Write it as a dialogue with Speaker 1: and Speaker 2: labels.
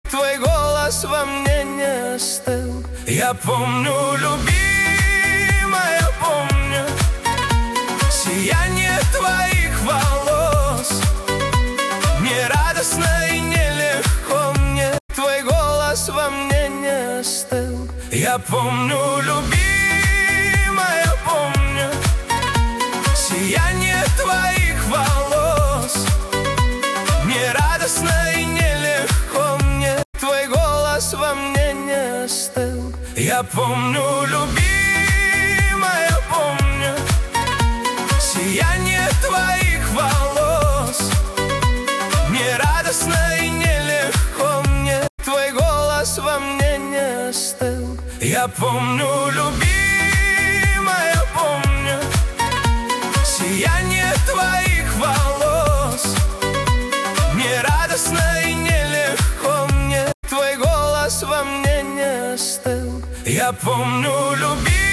Speaker 1: твой голос во мне не остыл. Я помню, любимая, помню сияние твоих волос. Мне радостно и нелегко мне, твой голос во мне не остыл. Я помню, любимая, помню сияние твоих волос. Мне радостно и нелегко мне, твой голос во мне не остыл. Я помню, любимая, помню сияние твоих волос. Мне радостно и нелегко мне, твой голос во мне не остыл. Я помню, любимая, помню сияние твоих волос. Мне радостно и нелегко мне, твой голос во мне не остыл. Я помню, любимая.